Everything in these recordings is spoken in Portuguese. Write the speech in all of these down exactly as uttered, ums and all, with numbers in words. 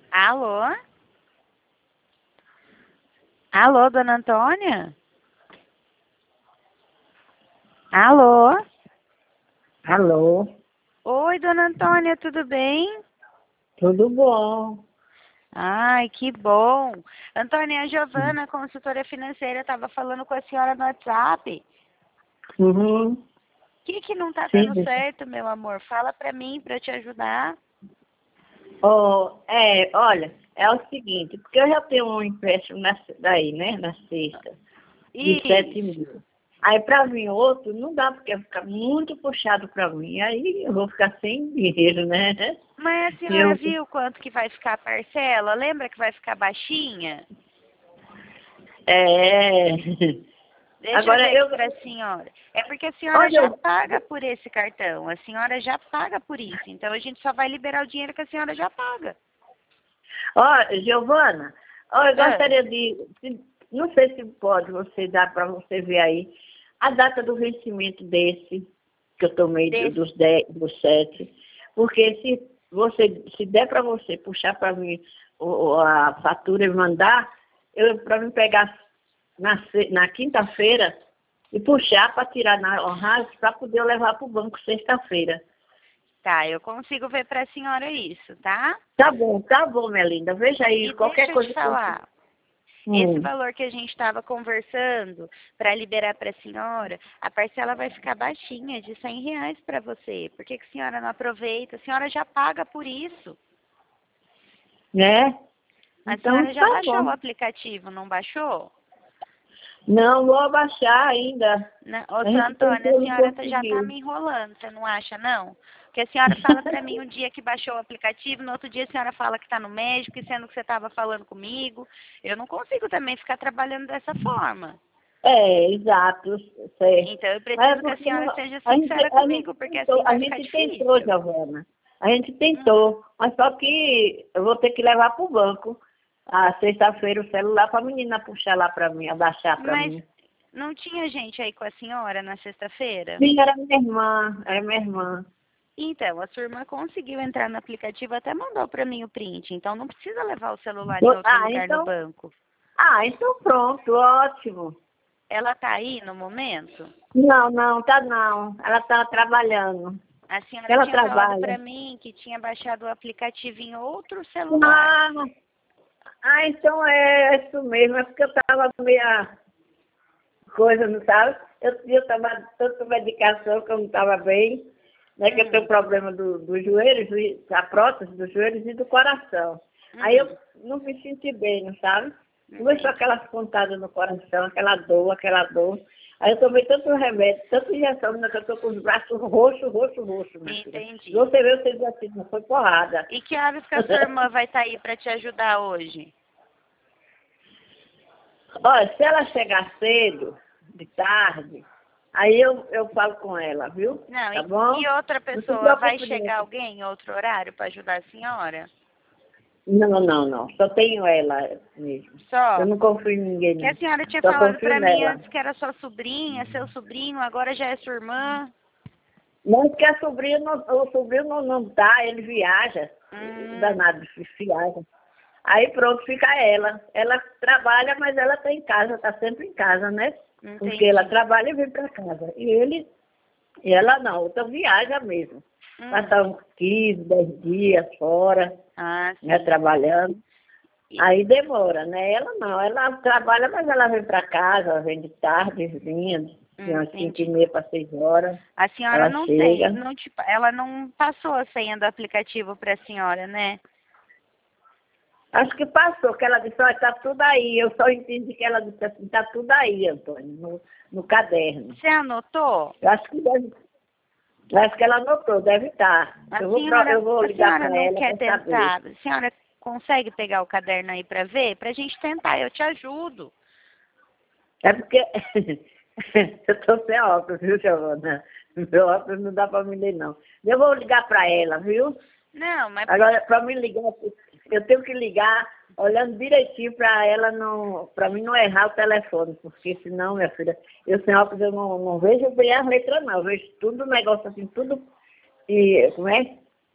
Alô? Alô, dona Antônia? Alô? Alô, Oi, dona Antônia, tudo bem? tudo bom? Ai, que bom. Antônia, a Giovana, consultora financeira, estava falando com a senhora no WhatsApp. Uhum. O que que não tá Sim, dando deixa. certo, meu amor? Fala pra mim, pra eu te ajudar. Oh, é, olha, é o seguinte, porque eu já tenho um empréstimo na, daí, né, na sexta, de sete Isso. mil. Aí para vir outro, não dá, porque vai ficar muito puxado para mim. Aí eu vou ficar sem dinheiro, né? Mas a senhora Eu, viu quanto que vai ficar a parcela? Lembra que vai ficar baixinha? é. Deixa eu ver Agora aqui eu. para a senhora. É porque a senhora já Olha, paga por esse cartão. A senhora já paga por isso. Então a gente só vai liberar o dinheiro que a senhora já paga. ó, Giovana, ó, eu Ah, gostaria de. se- Não sei se pode você dar para você ver aí a data do vencimento desse, que eu tomei do- desse. dos dez, dos sete. Porque se você, se der para você puxar para mim o- o- a fatura e mandar, eu para mim pegar na, se- na quinta-feira e puxar para tirar na honragem para poder eu levar para o banco sexta-feira. Tá, eu consigo ver para a senhora isso, tá? Tá bom, tá bom, minha linda. Veja aí, E qualquer deixa eu te coisa que você. falar. Esse Hum. valor que a gente estava conversando para liberar para a senhora, a parcela vai ficar baixinha, de cem reais para você. Por que, que a senhora não aproveita? A senhora já paga por isso. Né? A Então senhora já tá baixou o bom. aplicativo, não baixou? Não vou abaixar ainda. Né? Ô, A seu gente Antônio, a tentou, não senhora tá- já está conseguiu. me enrolando, você não acha, não? Porque a senhora fala para mim um dia que baixou o aplicativo, no outro dia a senhora fala que está no médico, e sendo que você estava falando comigo. Eu não consigo também ficar trabalhando dessa forma. É, exato, certo. Então eu Mas é preciso que a porque senhora não- seja a gente, sincera a gente comigo, porque tentou, assim a vai ficar gente tentou, difícil. Giovana. A gente Hum. tentou, mas só que eu vou ter que levar para o banco. A sexta-feira o celular para a menina puxar lá para mim, abaixar para Mas mim. não tinha gente aí com a senhora na sexta-feira? Sim, era minha irmã, era minha irmã. Então, a sua irmã conseguiu entrar no aplicativo, até mandou para mim o print. Então, não precisa levar o celular em outro Ah, lugar no então, banco. ah, então pronto, ótimo. Ela tá aí no momento? Não, não, tá não. Ela está trabalhando. A senhora Ela tinha falado trabalha. para mim que tinha baixado o aplicativo em outro celular. Ah, ah, então é isso mesmo. É porque eu estava meio coisa, não sabe? Eu eu tomado tanta medicação que eu não estava bem, né? Que eu tenho Hum, problema do, dos joelhos, e- da prótese dos joelhos e do coração. Aí eu hum, não me senti bem, não sabe? Começou entendi. aquelas pontadas no coração, aquela dor, aquela dor. Aí eu tomei tanto remédio, tanta injeção, né, que eu estou com os braços roxos, roxos, roxos, minha filha. Se Entendi. você vê, você diz assim, não foi porrada. E que horas que a sua irmã vai estar aí para te ajudar hoje? Olha, se ela chegar cedo, de tarde, aí eu, eu falo com ela, viu? Não, Tá e, bom? e outra Não se pessoa, vai preocupe chegar não. alguém em outro horário para ajudar a senhora? Não, não, não. Só tenho ela mesmo. Eu Só? não confio em ninguém, Que a não. senhora tinha Só falado confio para mim nela. antes que era sua sobrinha, seu sobrinho, agora já é sua irmã. Não, porque a sobrinha não, o sobrinho não, não tá, ele viaja. Hum, Danado, viaja. Aí pronto, fica ela. Ela trabalha, mas ela tá em casa, tá sempre em casa, né? Porque ela entendi. trabalha e vem para casa. E ele, e ela não, outra viaja mesmo. Hum, Passa uns quinze, dez dias fora, ah, né, sim. trabalhando. E- Aí demora, né? Ela não, ela trabalha, mas ela vem para casa, ela vem de tarde, vinha, de hum, umas cinco e entendi. meia para seis horas, A senhora ela não tem, chega. não te, ela não passou a senha do aplicativo para a senhora, né? Acho que passou, que ela disse, olha, tá tudo aí. Eu só entendi que ela disse assim, tá tudo aí, Antônio, no, no caderno. Você anotou? Eu acho que deve, eu acho que ela anotou, deve estar. A Eu vou, pro- senhora, eu vou a ligar senhora para não ela quer para saber. tentar? A senhora consegue pegar o caderno aí para ver? Para a gente tentar, eu te ajudo. É porque eu tô sem óculos, viu, Giovana? Meu óculos não dá para me ler, não. Eu vou ligar para ela, viu? Não, mas Agora, para me ligar, eu tenho que ligar olhando direitinho para ela não, para mim não errar o telefone, porque senão, minha filha, eu sem óculos eu não, não vejo bem as letras não, eu vejo tudo negócio assim, tudo, e como é?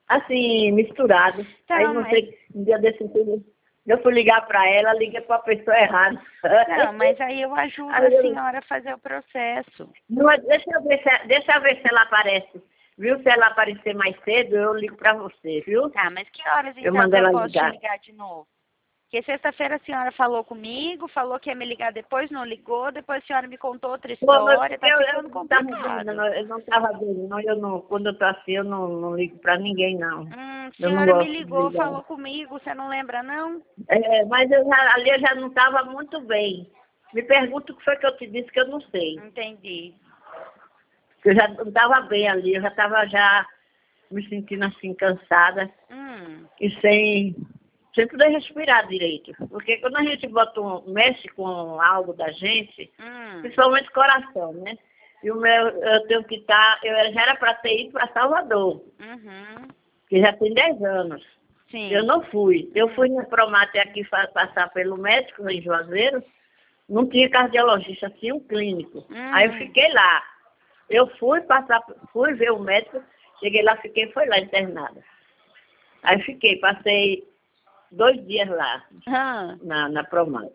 assim, misturado. Então, Aí não mas... sei, um dia desse eu fui ligar para ela, liguei para a pessoa errada. Não, mas aí eu ajudo Aí a eu- senhora a fazer o processo. Não, deixa, eu ver se, deixa eu ver se ela aparece. Viu? Se ela aparecer mais cedo, eu ligo para você, viu? Tá, mas que horas Eu então mando que eu ela posso ligar. te ligar de novo? Porque sexta-feira a senhora falou comigo, falou que ia me ligar depois, não ligou, depois a senhora me contou outra Pô, mas história, tá eu, eu ficando não estava vendo, complicado. não, eu não estava vendo, não, eu não, quando eu tô assim, eu não, não ligo para ninguém, não. Hum, a Eu não senhora me gosto de ligou, ligar. falou comigo, você não lembra não? É, mas eu já, ali eu já não estava muito bem. Me pergunta o que foi que eu te disse que eu não sei. Entendi. Eu já não estava bem ali, eu já estava já me sentindo assim, cansada Hum, e sem, sem poder respirar direito. Porque quando a gente bota um, mexe com algo da gente, hum, principalmente coração, né? E o meu, eu tenho que estar, eu era- já era para ter ido para Salvador, uhum, que já tem dez anos. sim. Eu não fui. Eu fui no Promate aqui fa- passar pelo médico em Juazeiro, não tinha cardiologista, tinha um clínico. Hum. Aí eu fiquei lá. Eu fui passar, fui ver o médico, cheguei lá, fiquei, foi lá internada. Aí fiquei, passei dois dias lá, Ah, na, na Promate.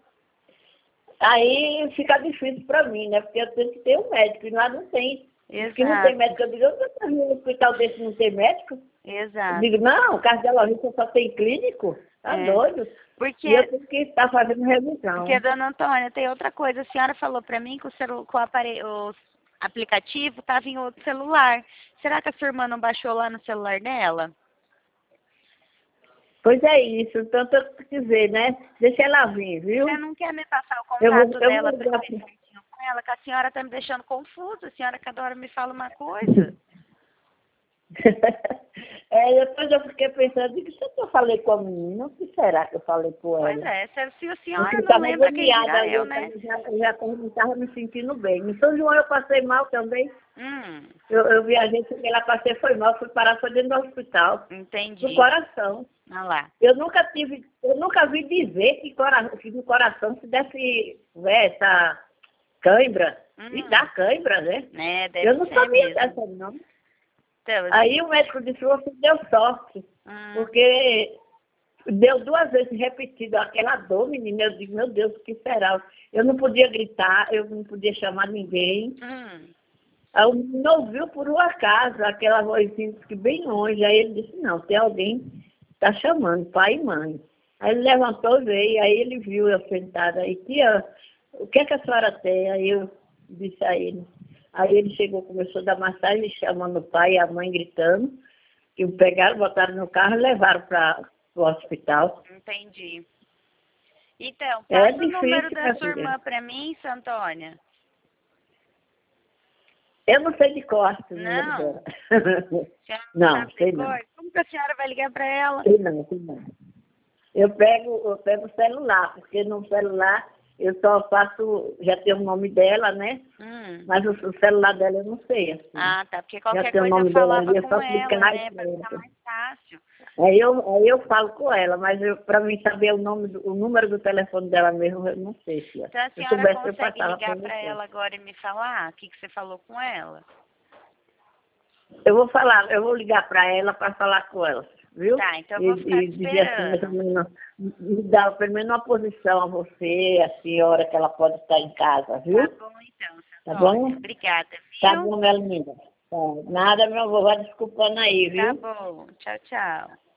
Aí fica difícil para mim, né? Porque eu tenho que ter um médico, e lá não tem. Diz que não tem exato, médico. Eu digo, eu estou num hospital desse não tem médico? Eu exato. digo, não, cardiologista só tem clínico? Tá É. doido? Porque, E eu tenho que estar fazendo revisão. porque, dona Antônia, tem outra coisa. A senhora falou pra mim que o, celu, que o, aparelho, o aplicativo estava em outro celular. Será que a sua irmã não baixou lá no celular dela? Pois é isso, tanto eu dizer, né? Deixa ela vir, viu? Você não quer me passar o Eu vou, contato eu dela vou para eu ligar. ver certinho com ela? Que a senhora tá me deixando confusa. A senhora cada hora me fala uma coisa. É, depois eu fiquei pensando, digo, se eu falei com a menina, o que será que eu falei com ela? Pois é, se se a Eu senhora não estava lembra, quem agoniada dirá ali, eu, eu né? já, já não estava me sentindo bem. Em São João eu passei mal também. Hum, Eu, eu viajei, cheguei lá, passei, foi mal, fui parar, foi dentro do hospital, do entendi. coração. Olha lá. Eu nunca tive, eu nunca vi dizer que, cora, que no coração se desse né, essa cãibra, Hum. e dá cãibra, né? É, deve Eu não ser sabia mesmo. dessa, não. Então, Aí o médico disse, você deu sorte, hum, porque deu duas vezes repetido aquela dor, menina. Eu digo, meu Deus, o que será? Eu não podia gritar, eu não podia chamar ninguém. hum, Aí o menino ouviu por um acaso aquela vozinha que bem longe. Aí ele disse, não, tem alguém que está chamando, pai e mãe. Aí ele levantou e veio, aí ele viu eu sentada aí, tia, o que é que a senhora tem? Aí eu disse a ele. Aí ele chegou, começou a dar massagem, chamando o pai e a mãe gritando, que o pegaram, botaram no carro e levaram para o hospital. entendi. Então, É passa o número difícil, da minha sua filha. irmã pra mim, Santônia. Eu não sei de cor o número Não. dela. A senhora Não, sabe sei de não. cor? Como que a senhora vai ligar pra ela? Sei não, sei não. Eu pego, eu pego o celular, porque no celular eu só faço, já tem o nome dela, né? Hum. Mas o, o celular dela eu não sei, assim. Ah, tá. Porque Já qualquer tem o coisa eu nome dela falava ali, é com só ela, clicar né? e Pra ficar pronto. mais fácil. Aí eu, aí eu falo com ela, mas para mim saber o nome, do, o número do telefone dela mesmo, eu não sei, filha. Então a Se eu senhora soubesse, eu consegue passava ligar para pra você. ela agora e me falar o que, que você falou com ela? Eu vou falar, eu vou ligar para ela para falar com ela, viu? Tá, então eu E, vou ficar e dizer assim, mais ou esperando. menos, me dar pelo menos uma posição a você, a senhora, que ela pode estar em casa, viu? Tá bom então, Tá Santônia. bom? Obrigada, Tá viu? bom, minha linda. Tá. Nada, meu avô, vai desculpando aí, Tá viu? bom. Tchau, tchau.